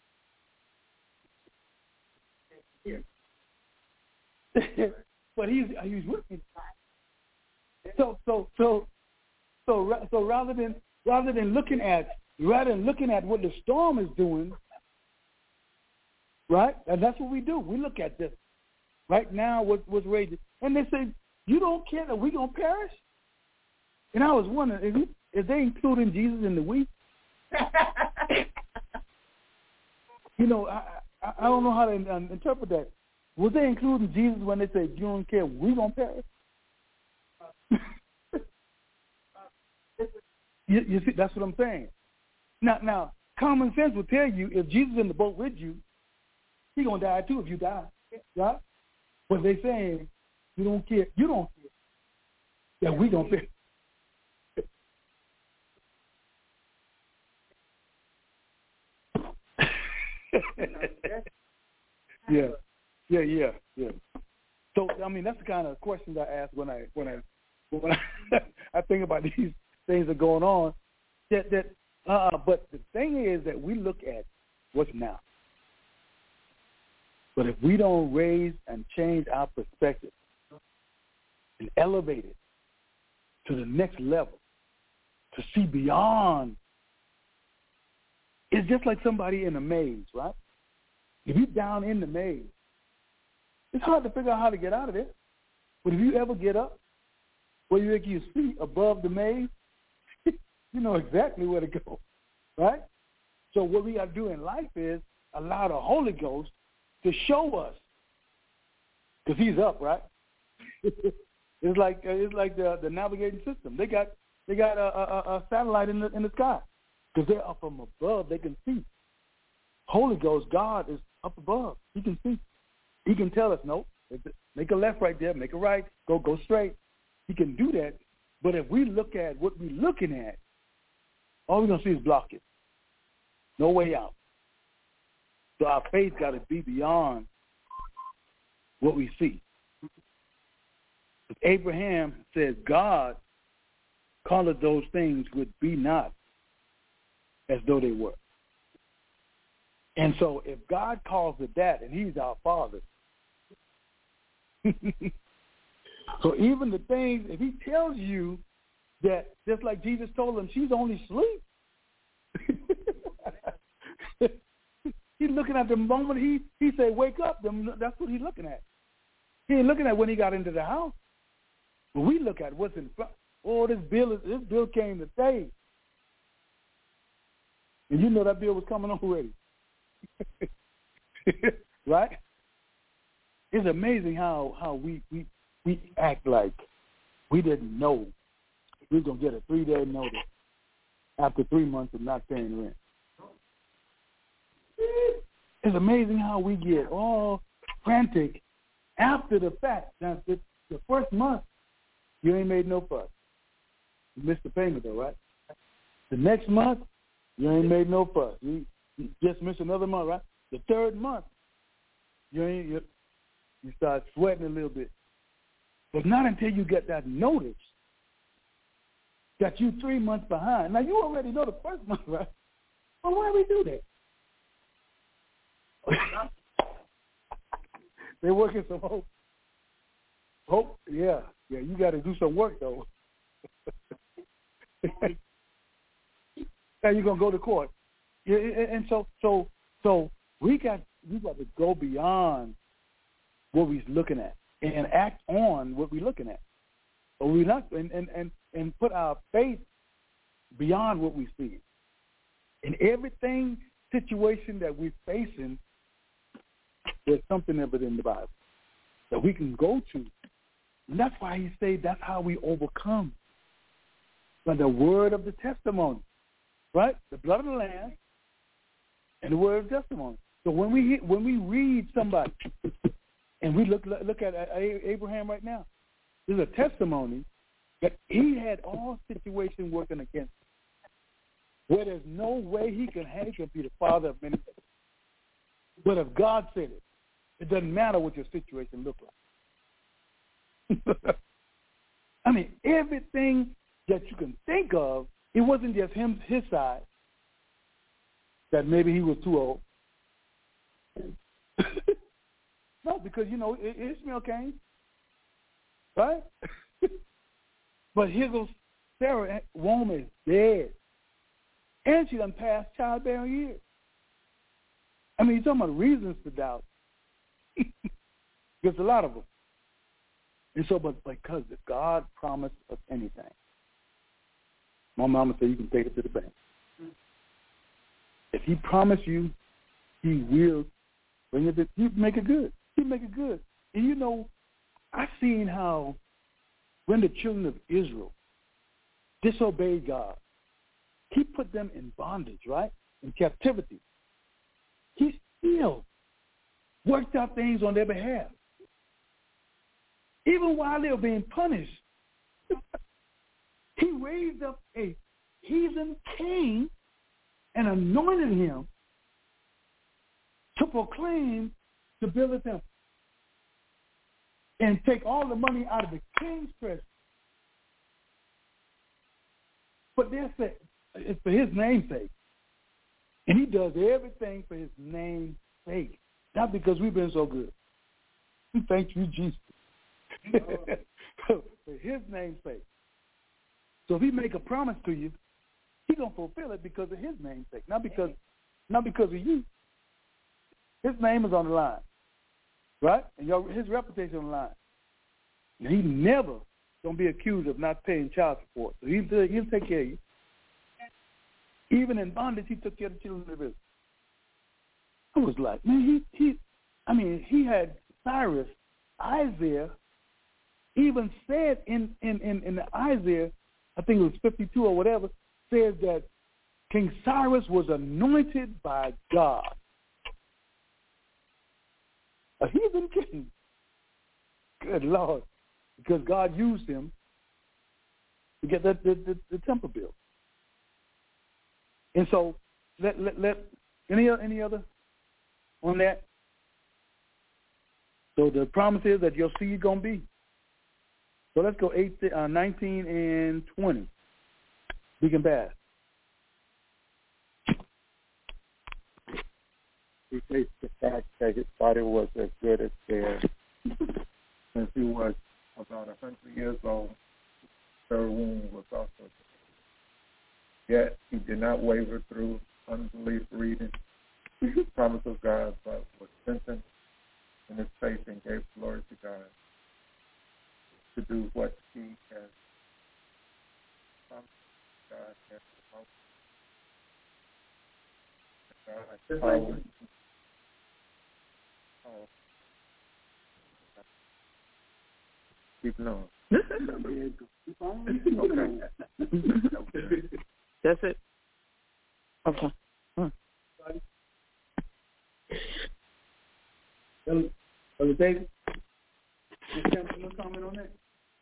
S2: But he's he's with me. So so so so so rather than rather than looking at rather than looking at what the storm is doing, right? And that's what we do. We look at this right now. What what's raging, and they say, "You don't care that we gonna perish." And I was wondering, is, he, is they including Jesus in the we? You know, I, I I don't know how to um, interpret that. Was they including Jesus when they say, you don't care, we going to perish? you, you see, that's what I'm saying. Now, now, common sense would tell you if Jesus is in the boat with you, he's going to die too if you die, right? But they saying, you don't care, you don't care, that we going to perish. Yeah. Yeah, yeah, yeah. So I mean, that's the kind of questions I ask when I when I when I, I think about these things that are going on. That that uh, but the thing is that we look at what's now. But if we don't raise and change our perspective and elevate it to the next level, to see beyond, it's just like somebody in a maze, right? If you're down in the maze, it's hard to figure out how to get out of it. But if you ever get up, where you make your feet above the maze, you know exactly where to go, right? So what we got to do in life is allow the Holy Ghost to show us, because he's up, right? It's like it's like the the navigating system. They got they got a, a, a satellite in the in the sky, because they're up from above. They can see. Holy Ghost, God is up above. He can see. He can tell us, no, make a left right there, make a right, go go straight. He can do that. But if we look at what we're looking at, all we're going to see is blockage. No way out. So our faith got to be beyond what we see. Abraham says, God calleth those things which be not as though they were. And so if God calls it that, and he's our Father, so even the things, if he tells you that, just like Jesus told him, she's only asleep, he's looking at the moment he, he say, wake up, that's what he's looking at. He ain't looking at when he got into the house. But we look at what's in front. Oh, this bill, is, this bill came today. And you know that bill was coming on already. Right? It's amazing how, how we, we we act like we didn't know we were going to get a three-day notice after three months of not paying rent. It's amazing how we get all frantic after the fact. Now, the, the first month, you ain't made no fuss. You missed the payment, though, right? The next month, you ain't made no fuss. You, you just missed another month, right? The third month, you ain't you, you start sweating a little bit. But not until you get that notice that you three months behind. Now, you already know the first month, right? Well, why do we do that? They're working some hope. Hope, yeah. Yeah, you got to do some work, though. Now you're going to go to court. Yeah, and so so so we got we got to go beyond what we're looking at and act on what we're looking at. Or we not and, and, and, and put our faith beyond what we see. In everything situation that we're facing, there's something of it in the Bible that we can go to. And that's why he said that's how we overcome. By the word of the testimony. Right? The blood of the Lamb and the word of testimony. So when we when we read somebody and we look look at Abraham right now, there's a testimony that he had all situations working against him, where there's no way he can he can be the father of many things. But if God said it, it doesn't matter what your situation looks like. I mean, everything that you can think of, it wasn't just him, his side, that maybe he was too old. No, because, you know, Ishmael came, right? But here goes Sarah, woman is dead. And she done passed childbearing years. I mean, you're talking about reasons to doubt. There's a lot of them. And so, but because God promised us anything. My mama said you can take it to the bank. If he promised you, he will bring it. To, he'll make it good. He'll make it good. And you know, I've seen how when the children of Israel disobeyed God, he put them in bondage, right? In captivity. He still worked out things on their behalf. Even while they were being punished. He raised up a heathen king and anointed him to proclaim to build a temple. and take all the money out of the king's treasury. But that's it. It's for his name's sake. And he does everything for his name's sake, not because we've been so good. Thank you, Jesus. For his name's sake. So if he make a promise to you, he's going to fulfill it because of his name's sake, not because, not because of you. His name is on the line, right? And your, his reputation on the line. And he never going to be accused of not paying child support. So he'll, he'll take care of you. Even in bondage, he took care of the children of Israel. I was like, man, he, he, I mean, he had Cyrus, Isaiah, even said in, in, in, in the Isaiah, I think it was fifty-two or whatever, says that King Cyrus was anointed by God. A heathen king. Good Lord. Because God used him to get the, the, the, the temple built. And so, let, let, let any, any other on that? So the promise is that your seed going to be. So let's go eight, uh, nineteen and twenty. We can pass.
S7: He faced the fact that his body was as good as theirs. Since he was about a hundred years old, her womb was also dead. Yet he did not waver through unbelief reading the promise of God, but was strengthened in his faith and gave glory to God to do what he has promised. God has promised. God has power. Keep on.
S4: Okay. That's it. Okay. Hmm.
S2: Brother David, you have no comment on that?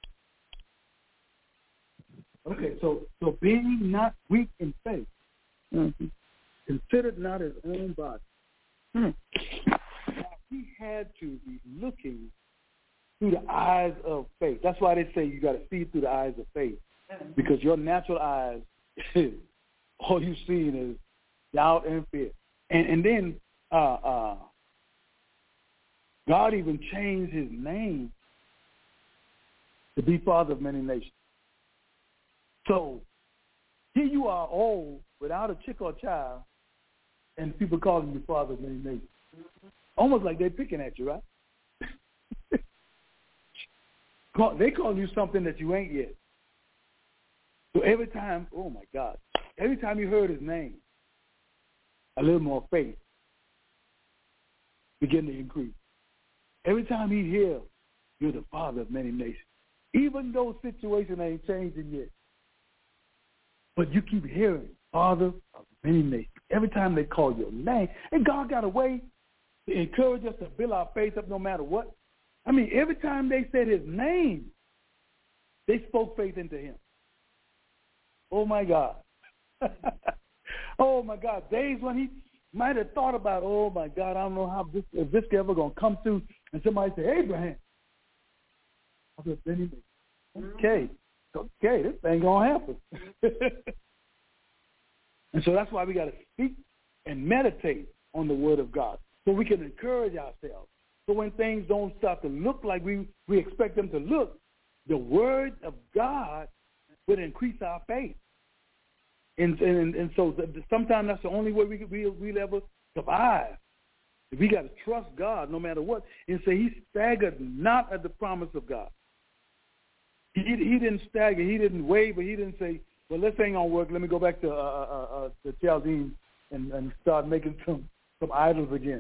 S2: Okay, so so being not weak in faith, mm-hmm. considered not his own body. Hmm. He had to be looking through the eyes of faith. That's why they say you got to see through the eyes of faith, because your natural eyes, all you've seen is doubt and fear. And and then uh, uh, God even changed his name to be Father of many nations. So here you are old, without a chick or child, and people calling you Father of many nations. Almost like they're picking at you, right? They call you something that you ain't yet. So every time, oh my God, every time you heard his name, a little more faith began to increase. Every time he hears, you're the Father of many nations. Even though situation ain't changing yet. But you keep hearing, Father of many nations. Every time they call your name. And God got a way to encourage us to build our faith up no matter what. I mean, every time they said his name, they spoke faith into him. Oh, my God. Oh, my God. Days when he might have thought about, oh, my God, I don't know how this, if this ever going to come through. And somebody say, Abraham. I said, okay, okay, this ain't going to happen. And so that's why we got to speak and meditate on the word of God so we can encourage ourselves. So when things don't start to look like we, we expect them to look, the word of God would increase our faith. And and, and so the, sometimes that's the only way we we we'll ever survive. We got to trust God no matter what, and say he staggered not at the promise of God. He he didn't stagger. He didn't waver. He didn't say, well, this ain't going to work. Let me go back to uh, uh, uh, the Chaldeans and, and start making some, some idols again.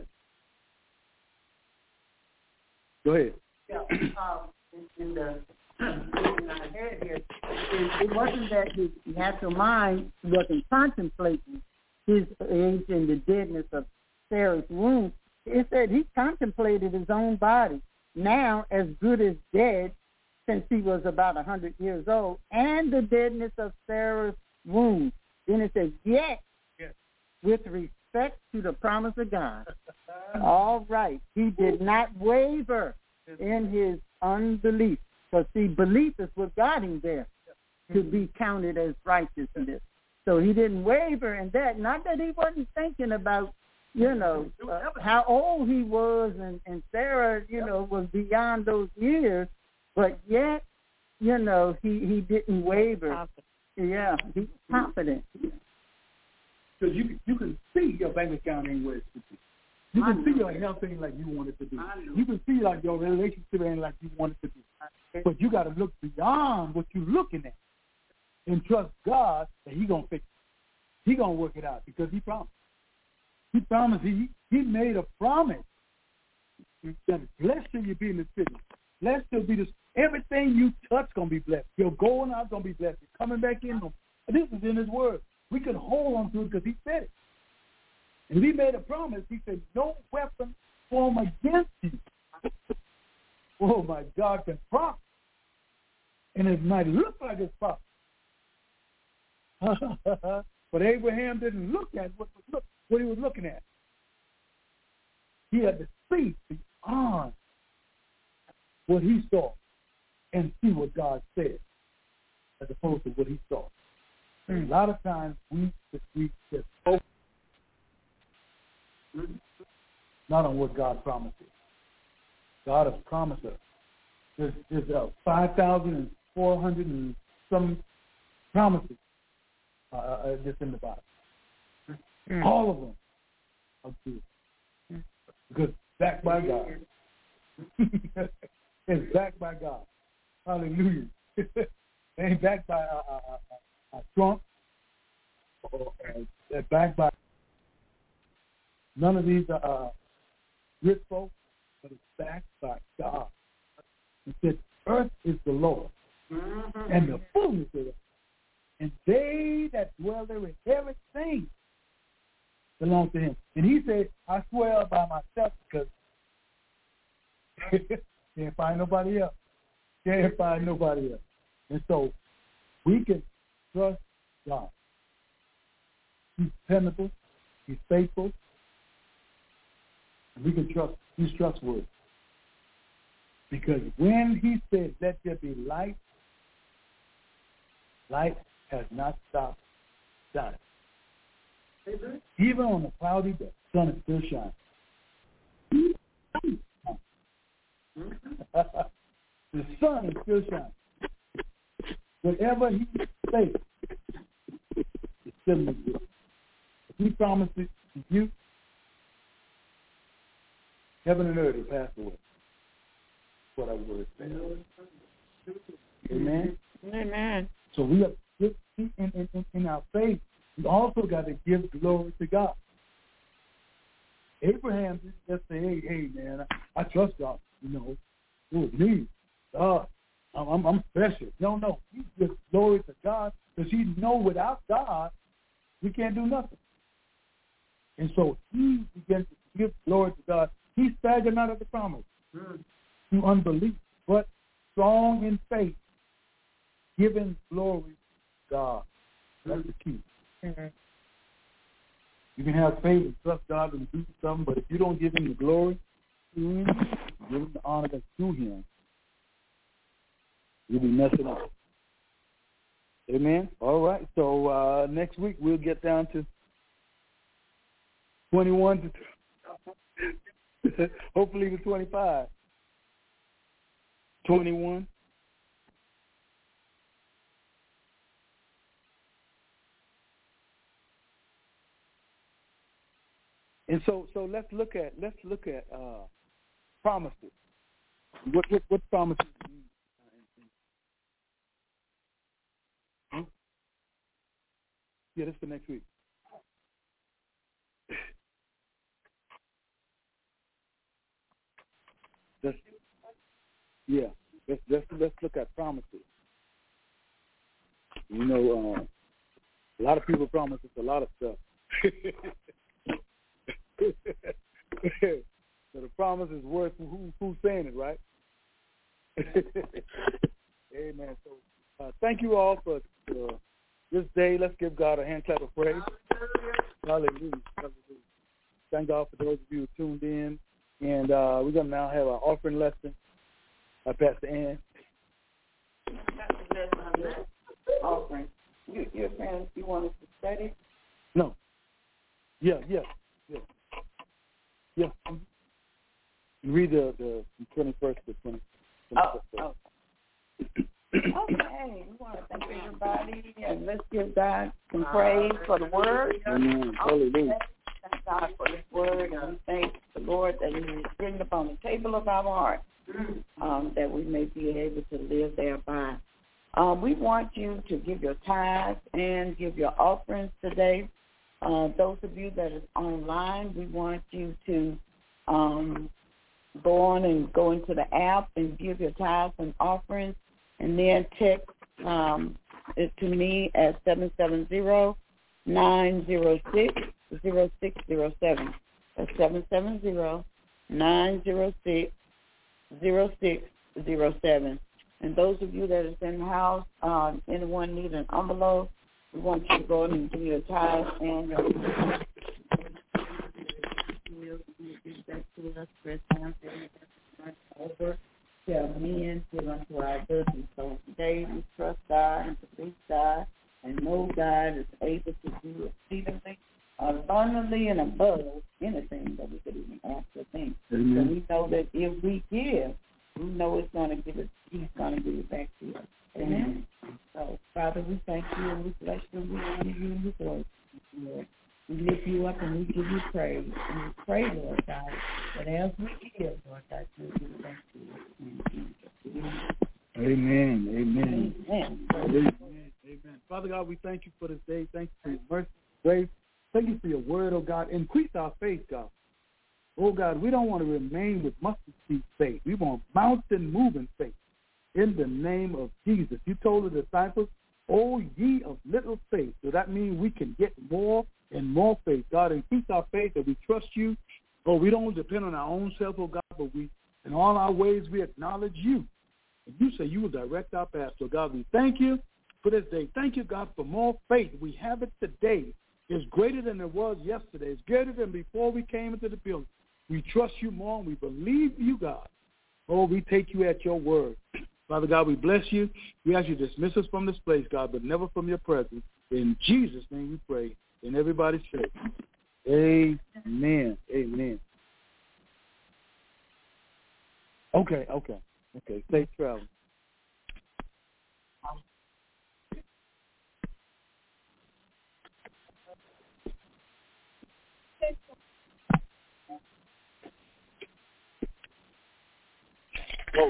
S2: Go ahead.
S6: Yeah, um, in, in the in I had here, it, it wasn't that his natural mind wasn't contemplating his age and the deadness of Sarah's womb. It said he contemplated his own body, now as good as dead, since he was about a hundred years old, and the deadness of Sarah's womb. Then it says, yet, yes, with respect to the promise of God, all right, he did not waver in his unbelief. Because, see, belief is what got him there to be counted as righteousness. So he didn't waver in that. Not that he wasn't thinking about, you know, uh, how old he was, and, and Sarah, you know, was beyond those years, but yet, you know, he, he didn't waver. Yeah, he's confident.
S2: Because you, you can see your bank account ain't where it should be. You can see your health ain't like you want it to be. You can see like your relationship ain't like you want it to be. But you got to look beyond what you're looking at and trust God that He gonna fix it. He gonna work it out because He promised. He promised. He He made a promise that blessed shall you be in the city. Blessed shall be this. Everything you touch gonna be blessed. Your going out gonna be blessed. Your coming back in. This is in His word. We can hold on to it because He said it. And He made a promise. He said, "No weapon formed against you, oh my God, can prosper." And it might look like it's possible. But Abraham didn't look at what, was look, what he was looking at. He had to see beyond what he saw and see what God said as opposed to what he saw. Mm. A lot of times we, we just focus not on what God promised us. God has promised us. There's, there's uh, five thousand four hundred and some promises uh, uh, just in the Bible. Mm. All of them are good. Mm. Because backed by God. It's backed by God. Hallelujah. They ain't backed by uh, uh, uh, uh, Trump or uh, backed by none of these uh, rich folks, but it's backed by God. It said, "Earth is the Lord, mm-hmm. and the fullness of it, and they that dwell therein, everything belongs to Him." And He said, "I swear by myself," because can't find nobody else. Can't find nobody else. And so we can trust God. He's dependable. He's faithful. And we can trust. He's trustworthy. Because when He said, "Let there be light," light has not stopped shining. Amen. Even on a cloudy day, the sun is still shining. The sun is still shining. Whatever He says, it's still in good. If He promised it to you, heaven and earth will pass away. That's what our word says. Amen.
S4: Amen.
S2: So we have in, in, in, in our faith, we also got to give glory to God. Abraham just say, "Hey, hey, man, I, I trust God." You know, oh me, God, I'm, I'm, I'm special. No, no, he gives glory to God because he know without God we can't do nothing. And so he begins to give glory to God. He staggered not at the promise mm. through unbelief, but strong in faith, giving glory to God. That's mm. the key. Mm-hmm. You can have faith and trust God and do something, but if you don't give Him the glory, mm, give Him the honor that's due Him, you'll be messing up. Amen? All right. So uh, next week we'll get down to twenty-one to hopefully to twenty-five. twenty-one. And so, so let's look at let's look at uh, promises. What what, what promises mean? Huh? Yeah, that's for next week. That's, yeah, let's let's let's look at promises. You know, uh, a lot of people promise us a lot of stuff. So the promise is worth who, who's saying it, right? Amen. So uh, thank you all for uh, this day. Let's give God a hand clap of praise. Hallelujah. Hallelujah. Thank God for those of you who tuned in. And uh, we're going to now have our offering lesson. Uh, Pastor Ann.
S4: Offering. You, your parents, you want us to study?
S2: No. Yeah, yeah, yeah. Yeah. Read the, the twenty-first to twenty.
S4: Oh, oh. Okay, we want to thank everybody, and let's give God some praise for the word.
S2: Amen. Hallelujah.
S4: Thank God for His word, and we thank the Lord that He is written upon the table of our heart, um, that we may be able to live thereby. Um, we want you to give your tithes and give your offerings today. Uh, those of you that is online, we want you to um, go on and go into the app and give your tithes and offerings, and then text um, it to me at seven seven zero, nine zero six, zero six zero seven. That's seven seven zero, nine zero six, zero six zero seven. And those of you that is in the house, um, anyone need an envelope, we want you to go in and give your tithes and your to us, press down, over, tell men, give unto our bosom. So today we trust God and believe God and know God is able to do exceedingly, abundantly, and above anything that we could even ask or think.
S2: Amen.
S4: So we know that if we give, we know it's going to give it, He's going to give it back to us. Amen. So, Father, we thank you and we bless you and we honor you and we glorify you, Lord. We lift you up and we give you praise. And we pray, Lord God, that as we give, Lord God, you will give it back to us.
S2: Amen. Amen.
S4: Amen.
S2: Amen. Amen. Father God, we thank you for this day. Thank you for your mercy, grace. Thank you for your word, oh God. Increase our faith, God. Oh God, we don't want to remain with mustard seed faith. We want mountain moving faith. In the name of Jesus. You told the disciples, oh, ye of little faith. So that means we can get more and more faith. God, increase our faith that we trust you. Oh, we don't depend on our own self, oh God, but we, in all our ways, we acknowledge you. And you say you will direct our path. So God, we thank you for this day. Thank you, God, for more faith. We have it today. It's greater than it was yesterday. It's greater than before we came into the building. We trust you more and we believe you, God. Oh, we take you at your word. Father God, we bless you. We ask you to dismiss us from this place, God, but never from your presence. In Jesus' name we pray. And everybody say, amen. Amen. Okay, okay, okay. Safe travel. Whoa.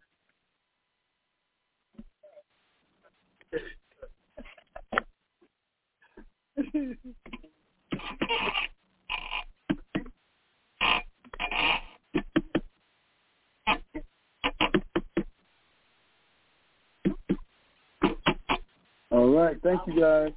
S2: All right. Thank you, guys.